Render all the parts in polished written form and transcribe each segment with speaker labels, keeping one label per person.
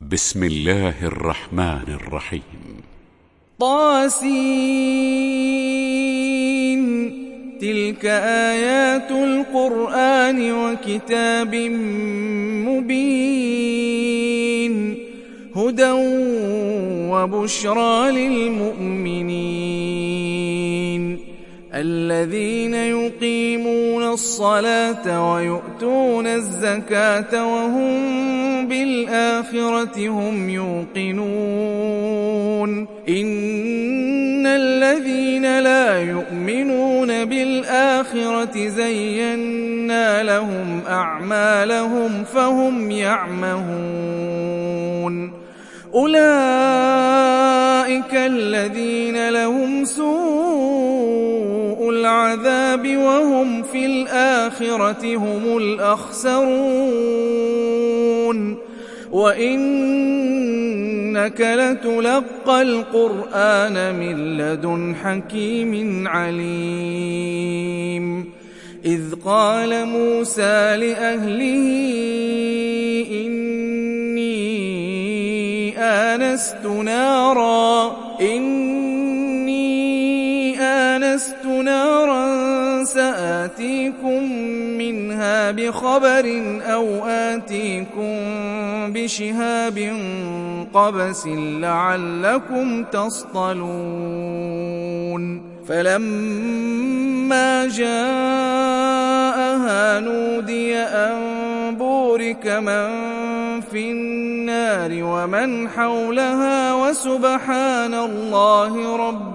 Speaker 1: بسم الله الرحمن الرحيم.
Speaker 2: طاسين. تلك آيات القرآن وكتاب مبين هدى وبشرى للمؤمنين الذين يقيمون الصلاة ويؤتون الزكاة وهم بالآخرة هم يوقنون إن الذين لا يؤمنون بالآخرة زينا لهم أعمالهم فهم يعمهون أولئك الذين لهم سوء العذاب وهم في الآخرة هم الأخسرون وإنك لتلقى القرآن من لدن حكيم عليم إذ قال موسى لأهله إني آنست نارا سآتيكم منها بخبر أو آتيكم بشهاب قبس لعلكم تصطلون فلما جاءها نودي أن بورك من في النار ومن حولها وسبحان الله رب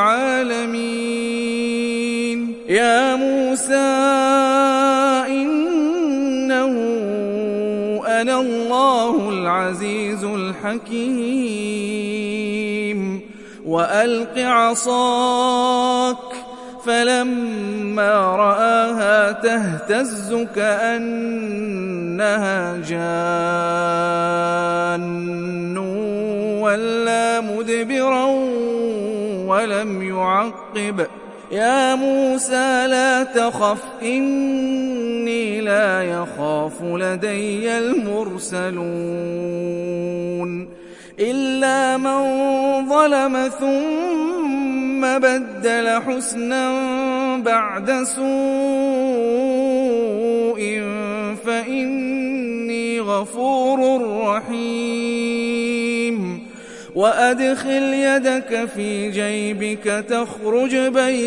Speaker 2: العالمين يا موسى إنه أنا الله العزيز الحكيم وألق عصاك فلما رآها تهتز كأنها جان ولا مدبرا ولم يعقب يا موسى لا تخف إني لا يخاف لدي المرسلون إلا من ظلم ثم بدل حسنا بعد سوء فإني غفور رحيم وأدخل يدك في جيبك تخرج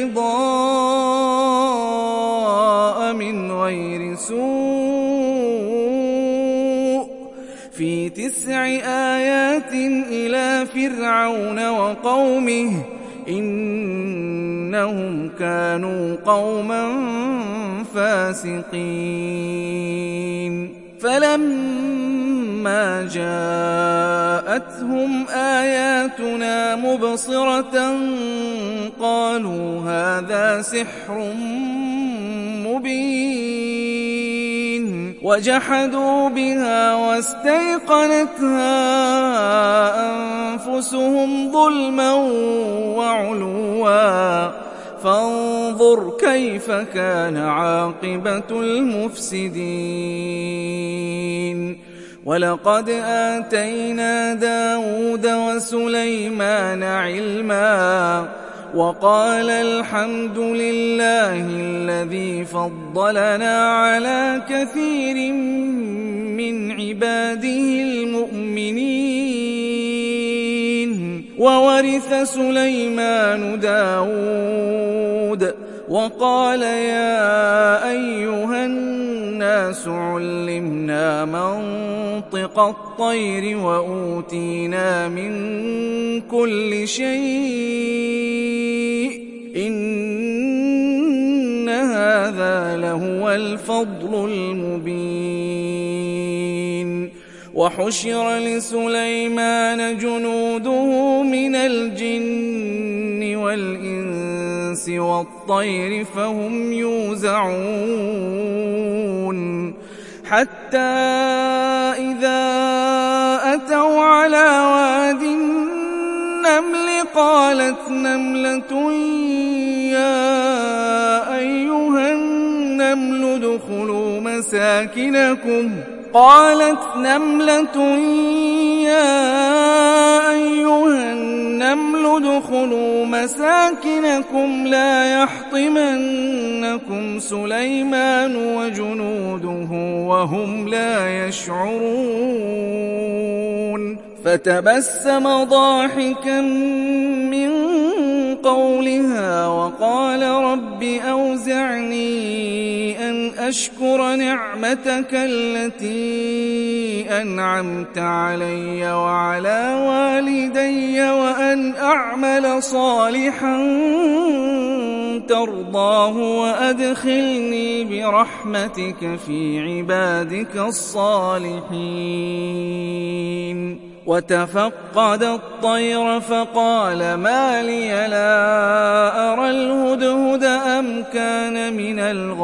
Speaker 2: بيضاء من غير سوء في 9 آيات إلى فرعون وقومه إنهم كانوا قوما فاسقين فلما جاءتهم آياتنا مبصرة قالوا هذا سحر مبين وجحدوا بها واستيقنتها أنفسهم ظلما وعلوا فانظر كيف كان عاقبة المفسدين ولقد آتينا داود وسليمان علما وقال الحمد لله الذي فضلنا على كثير من عباده المؤمنين وورث سليمان داود وقال يا أيها الناس علمنا منطق الطير وأوتينا من كل شيء إن هذا لهو الفضل المبين وحشر لسليمان جنوده من الجن والإنس والطير فهم يوزعون حتى إذا أتوا على واد النمل قالت نملة يا أيها النمل ادخلوا مساكنكم قالت نملة يا مساكنكم لا يحطمنكم سليمان وجنوده وهم لا يشعرون فتبسم ضاحكا من قولها وقال رب أوزعني أن أشكر نعمتك التي أنعمت علي وعلى والدي وأن أعمل صالحا ترضاه وأدخلني برحمتك في عبادك الصالحين. وتفقد الطير فقال ما لي لا أرى الهدهد أم كان من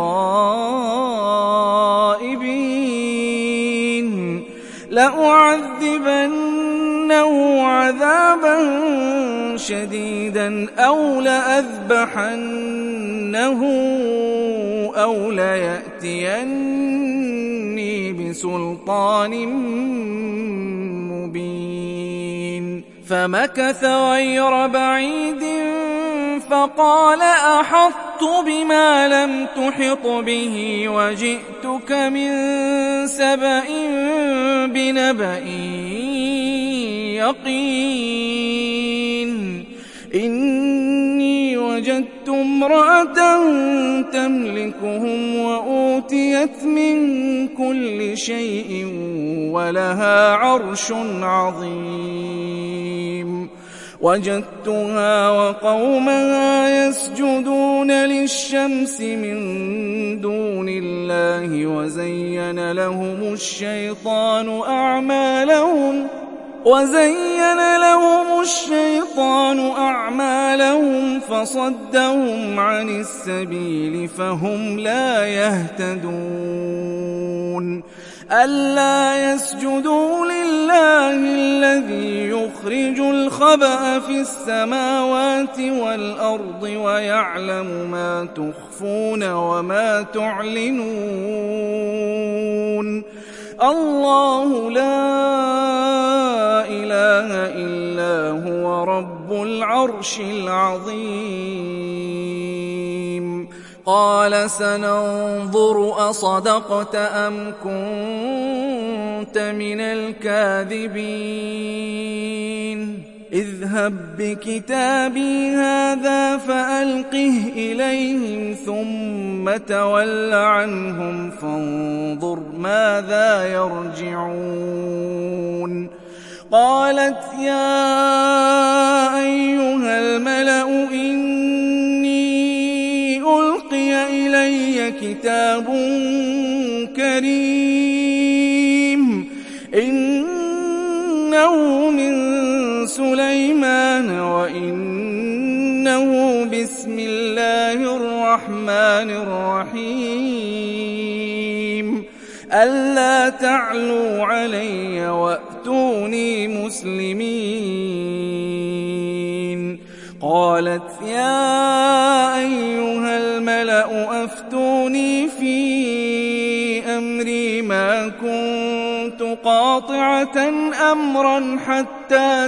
Speaker 2: الغائبين لأعذبنه عذابا شديدا أو لأذبحنه أو ليأتيني بسلطان مبين. فمكث غير بعيد فقال أحطت بما لم تحط به وجئتك من سبأ بنبأ يقين إني وجدت امرأة تملكهم وأوتيت من كل شيء ولها عرش عظيم. وجدتها وقومها يسجدون للشمس من دون الله وزين لهم الشيطان أعمالهم فصدهم عن السبيل فهم لا يهتدون. ألا يسجدوا لله الذي يخرج الخبأ في السماوات والأرض ويعلم ما تخفون وما تعلنون. الله لا إله إلا هو رب العرش العظيم. قال سننظر أصدقت أم كنت من الكاذبين اذهب بكتابي هذا فألقه إليهم ثم تول عنهم فانظر ماذا يرجعون. قالت يا أيها الملأ إني ألقي إلي كتاب كريم إنه من سليمان وإنه بسم الله الرحمن الرحيم ألا تعلوا علي وأتوني مسلمين. قالت يا أيها الملأ أفتوني في أمري ما كنت قاطعة أمرا حتى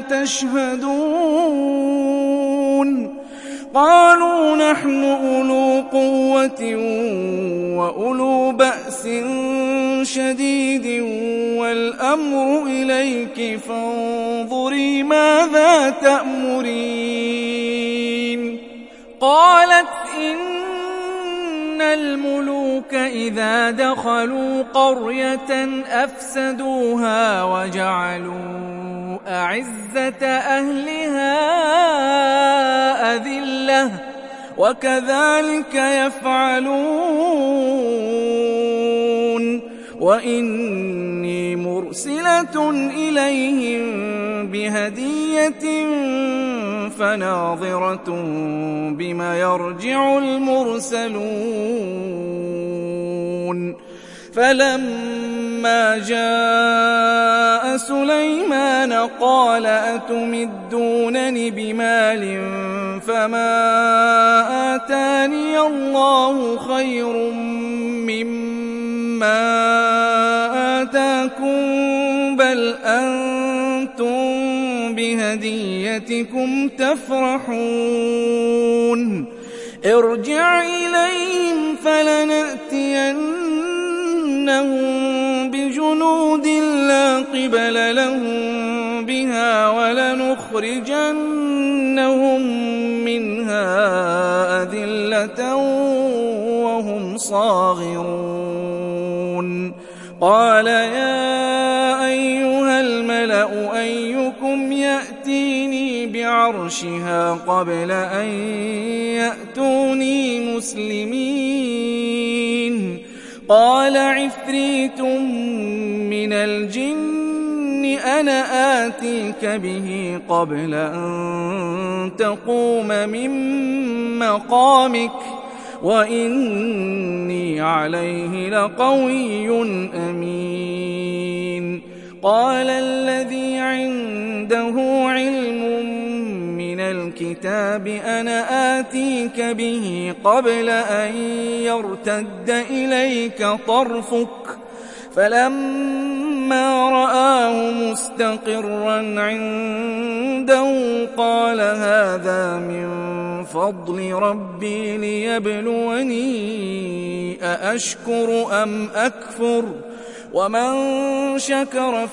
Speaker 2: تشهدون. قالوا نحن أولو قوة وأولو بأس شديد والأمر إليك فانظري ماذا تأمرين. قالت إن الملوك إذا دخلوا قرية أفسدوها وجعلوا أعزة أهلها أذلة وكذلك يفعلون. وإني مرسلة إليهم بهدية فناظرة بما يرجع المرسلون. فلما جاء سليمان قال أتمدونني بمال فما آتاني الله خير مما آتاكم بل أنتم بهديتكم تفرحون ارجع إليهم فلنأتينهم بجنود لا قبل لهم بها ولنخرجنهم منها أذلة وهم صاغرون قال يا أيها الملأ أيكم يأتيني بعرشها قبل أن يأتوني مسلمين قال عفريت من الجن أنا آتيك به قبل أن تقوم من مقامك وإني عليه لقوي أمين قال الذي عنده علم من الكتاب أنا آتيك به قبل أن يرتد إليك طرفك فلما رآه مستقرا عنده قال هذا من فضل ربي ليبلوني أأشكر أم أكفر ومن شكر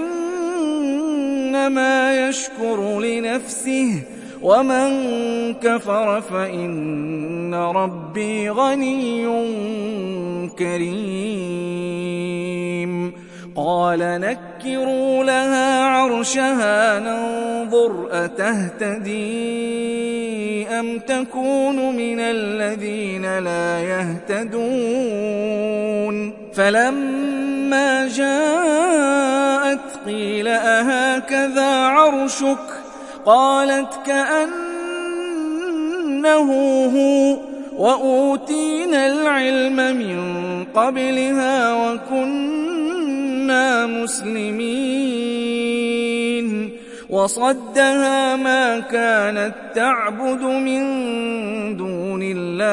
Speaker 2: فإنما يشكر لنفسه ومن كفر فإن ربي غني كريم قال نكروا لها عرشها ننظر أتهتدي أم تكون من الذين لا يهتدون فلما جاءت قيل أهكذا عرشك قالت كأنه هو وأوتينا العلم من قبلها وكنا مسلمين وصدها ما كانت تعبد من دون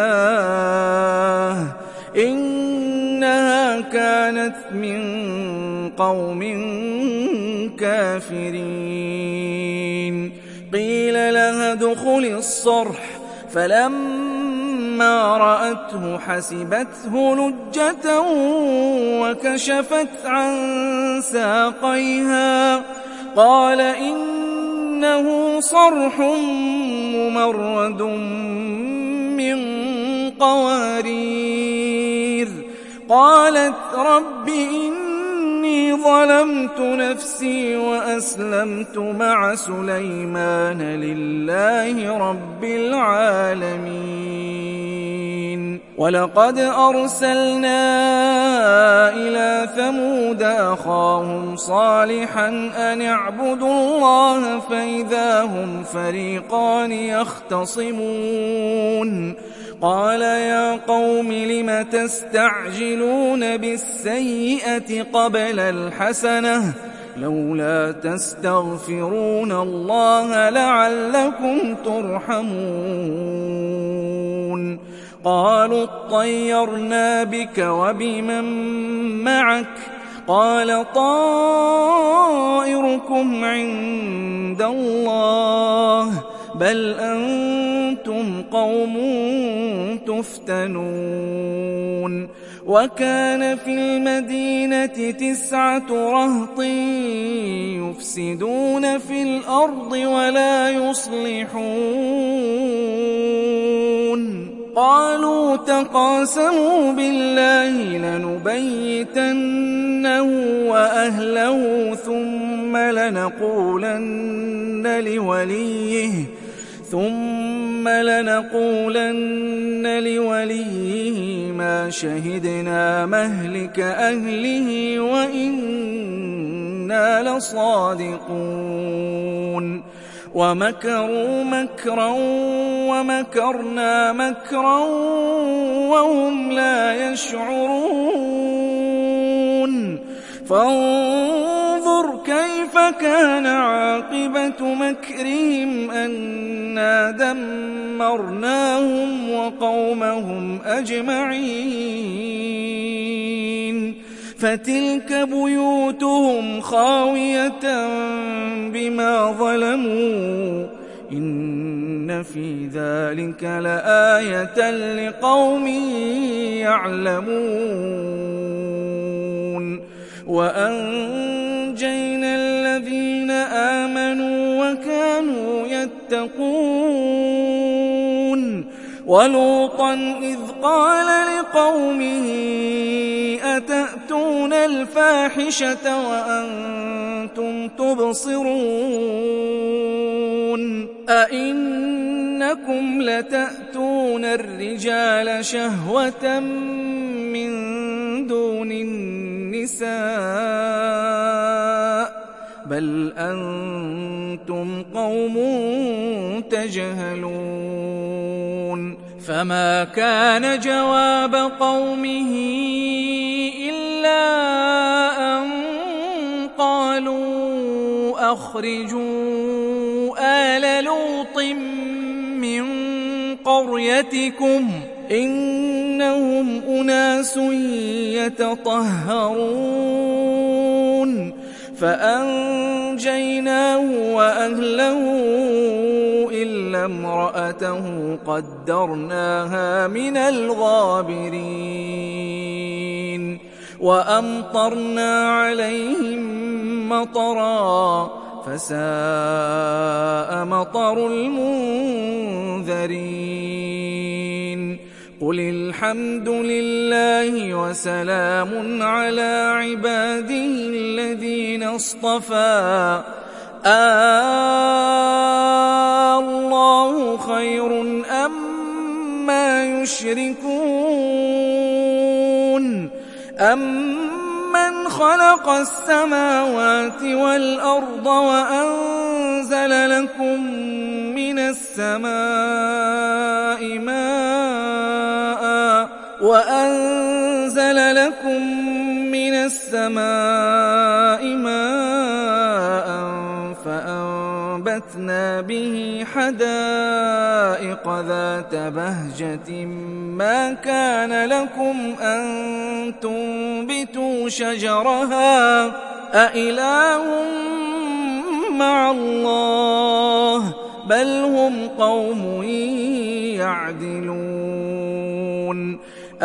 Speaker 2: الله إنها كانت من قوم كافرين قيل لها ادخل الصرح فلما رأته حسبته لجة وكشفت عن ساقيها قال إنه صرح ممرد من قوارير قالت رب إني ظلمت نفسي وأسلمت مع سليمان لله رب العالمين ولقد أرسلنا إلى ثمود أخاهم صالحا أن اعبدوا الله فإذا هم فريقان يختصمون قال يا قوم لم تستعجلون بالسيئة قبل الحسنة لولا تستغفرون الله لعلكم ترحمون قالوا اطيرنا بك وبمن معك قال طائركم عند الله بل أنتم قوم تفتنون وكان في المدينة 9 رهط يفسدون في الأرض ولا يصلحون قالوا تقاسموا بالله لنبيتنه وأهله ثم لنقولن لوليه ما شهدنا مهلك أهله وإنا لصادقون ومكروا مكرا ومكرنا مكرا وهم لا يشعرون فانظر كيف كان عاقبة مكرهم أنا دمرناهم وقومهم أجمعين فتلك بيوتهم خاوية بما ظلموا إن في ذلك لآية لقوم يعلمون وأنجينا الذين آمنوا وكانوا يتقون ولوطا إذ قال لقومه أتأتون الفاحشة وأنتم تبصرون أئنكم لتأتون الرجال شهوة من دون النساء بل أنتم قوم تجهلون فما كان جواب قومه إلا أن قالوا أخرجوا آل لوط من قريتكم إنهم أناس يتطهرون فأنجيناه وأهله إلا امرأته قدرناها من الغابرين وأمطرنا عليهم مطرا فساء مطر المنذرين قل الحمد لله وسلام على عباده الذين اصطفى الله خير أما يشركون أمن خلق السماوات والأرض وأنزل لكم من السماء ماء فأنبتنا به حدائق ذات بهجة ما كان لكم أن تنبتوا شجرها أإله مع الله بل هم قوم يعدلون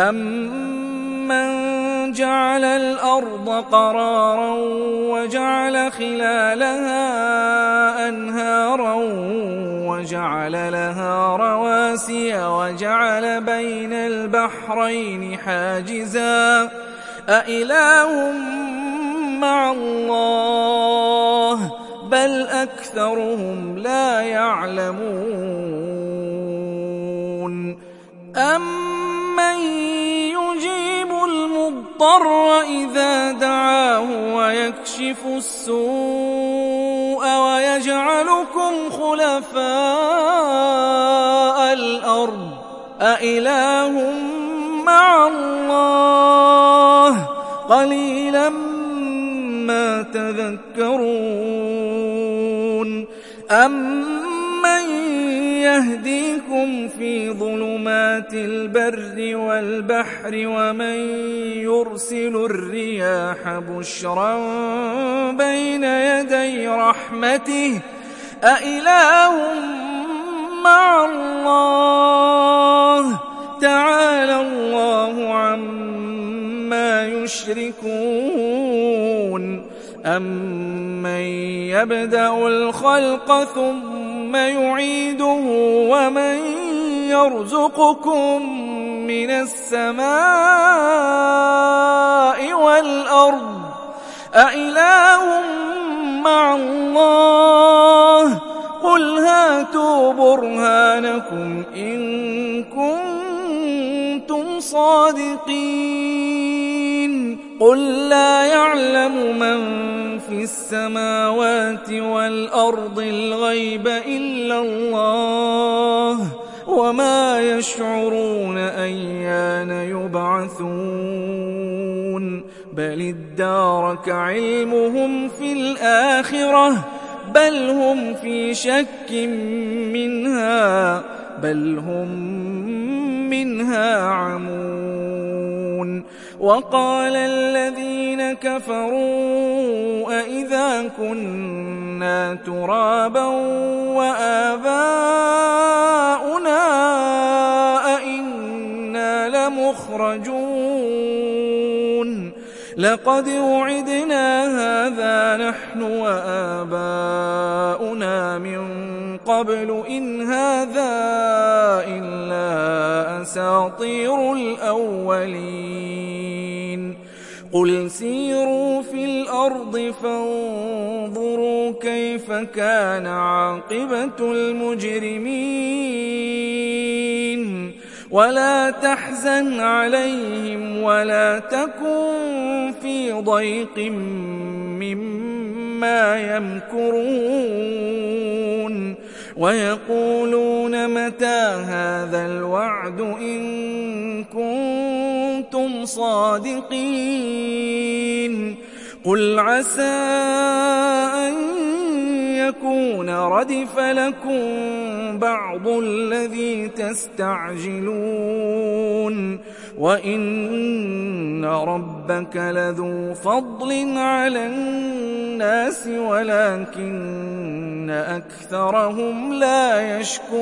Speaker 2: أمن جعل الأرض قرارا وجعل خلالها أنهارا وجعل لها رواسي وجعل بين البحرين حاجزا أإله مع الله بل أكثرهم لا يعلمون أمن يجيب المضطر إذا دعاه ويكشف السوء ويجعلكم خلفاء الأرض أإله مع الله قليلا ما تذكرون أمن يهديكم في ظلمات البر والبحر ومن يرسل الرياح بشرا بين يدي رحمته أإله مع الله تعالى الله عما يشركون أمن يبدأ الخلق ثم يعيده ومن يرزقكم من السماء والأرض أإله مع الله قل هاتوا برهانكم إن كنتم صادقين قل لا يعلم من في السماوات والأرض الغيب إلا الله وما يشعرون أيان يبعثون بل ادارك علمهم في الآخرة بل هم في شك منها بل هم منها عمون وقال الذين كفروا أئذا كنا ترابا وآباؤنا أئنا لمخرجون لقد وعدنا هذا نحن وآباؤنا من قبل إن هذا إلا أساطير الأولين قل سيروا في الأرض فانظروا كيف كان عاقبة المجرمين ولا تحزن عليهم ولا تكن في ضيق مما يمكرون ويقولون متى هذا الوعد إن كنتم صادقين قل عسى أن يكون ردف لكم بعض الذي تستعجلون وإن ربك لذو فضل على الناس ولكن أكثرهم لا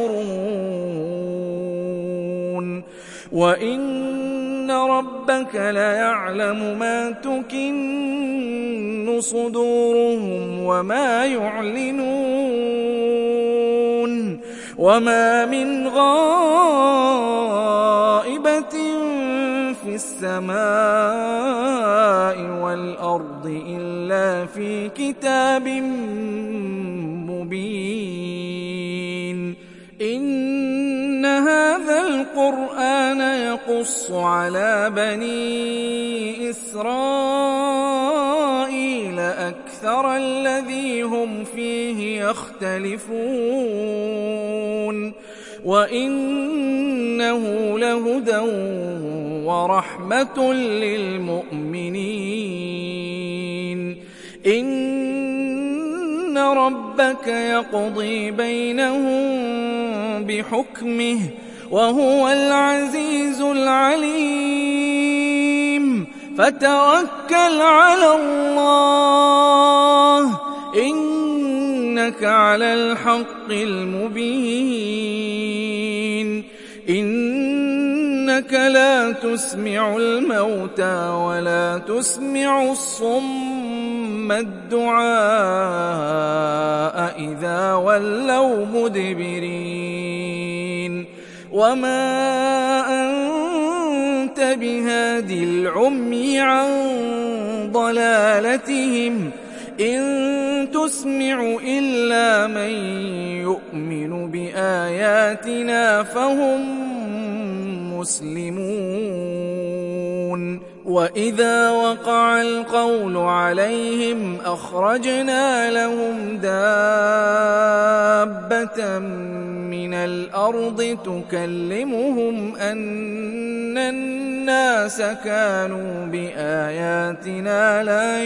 Speaker 2: يشكرون وإن ربك ليعلم ما تكن صدورهم وما يعلنون وما من غائبة في السماء والأرض إلا في كتاب مبين إن هذا القرآن يقص على بني إسرائيل أكثر الذي هم فيه يختلفون وإنه لهدى ورحمة للمؤمنين إن ربك يقضي بينهم بحكمه وهو العزيز العليم فتوكل على الله إنك على الحق المبين إنك لا تسمع الموتى ولا تسمع الصم الدعاء إذا ولوا مدبرين وما أنت بهادي العمي عن ضلالتهم إن تسمع إلا من يؤمن بآياتنا فهم مسلمون وإذا وقع القول عليهم أخرجنا لهم دابة من الأرض تكلمهم أن الناس كانوا بآياتنا لا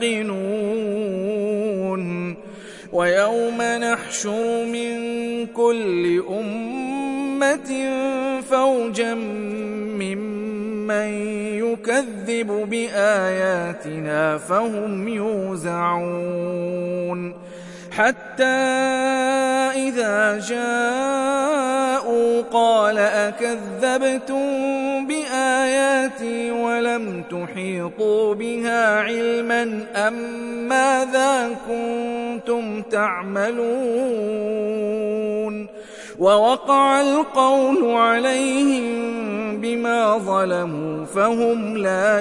Speaker 2: يوقنون ويوم نحشر من كل أمة فوجا ممن يكذب بآياتنا فهم يوزعون حتى إذا جاءوا قال أكذبتم بآياتي ولم تحيطوا بها علما أم ماذا كنتم تعملون ووقع القول عليهم بما ظلموا فهم لا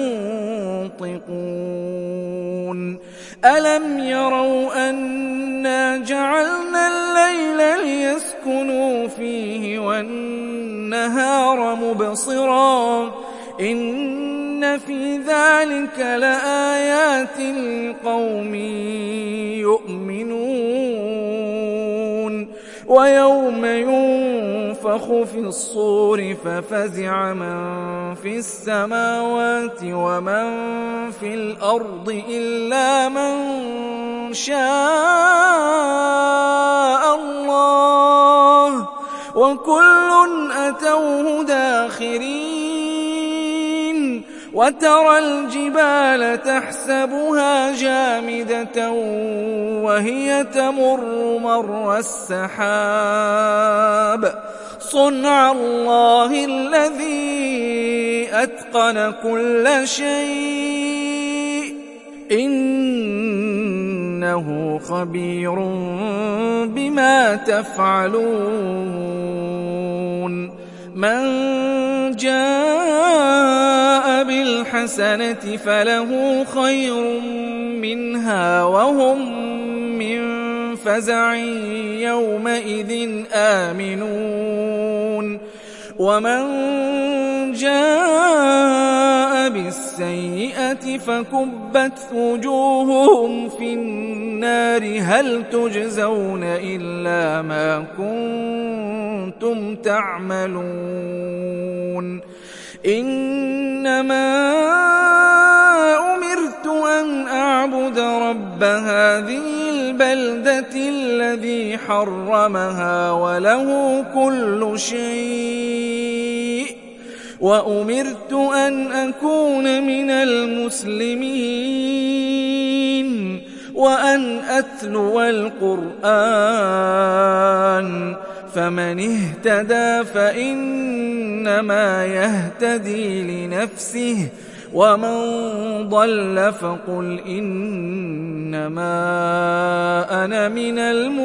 Speaker 2: ينطقون ألم يروا أنا جعلنا الليل ليسكنوا فيه والنهار مبصرا إن في ذلك لآيات لقوم يؤمنون ويوم ينفخ في الصور ففزع من في السماوات ومن في الأرض إلا من شاء الله وكل أتوه داخرين وترى الجبال تحسبها جامدة وهي تمر مر السحاب صنع الله الذي أتقن كل شيء إنه خبير بما تفعلون من جاء بالحسنة فله خير منها وهم من فزع يومئذ آمنون ومن جاء بالسيئة فكبت وجوههم في النار هل تجزون إلا ما كنتم تعملون إنما أمرت أن أعبد رب هذه البلدة الذي حرمها وله كل شيء وأمرت أن أكون من المسلمين وأن أتلو القرآن فمن اهتدى فإنما يهتدي لنفسه ومن ضل فقل إنما أنا من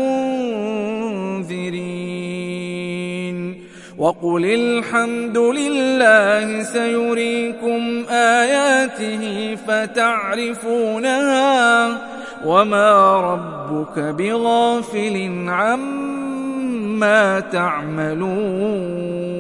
Speaker 2: المنذرين وقل الحمد لله سيريكم آياته فتعرفونها وما ربك بغافل عما تعملون